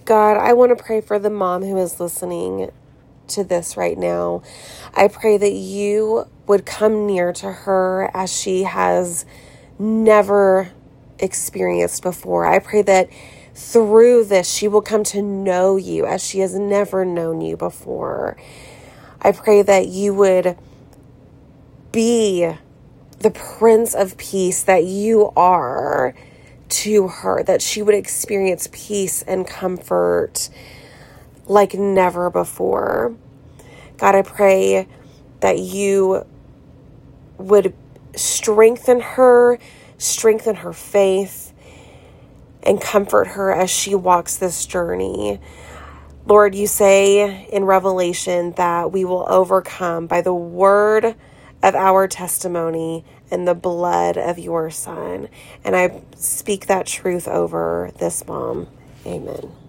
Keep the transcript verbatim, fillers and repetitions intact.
God, I want to pray for the mom who is listening to this right now. I pray that you would come near to her as she has never experienced before. I pray that through this, she will come to know you as she has never known you before. I pray that you would be the Prince of Peace that you are to her, that she would experience peace and comfort like never before. God, I pray that you would strengthen her, strengthen her faith, and comfort her as she walks this journey. Lord, you say in Revelation that we will overcome by the word of our testimony and the blood of your Son. And I speak that truth over this mom. Amen.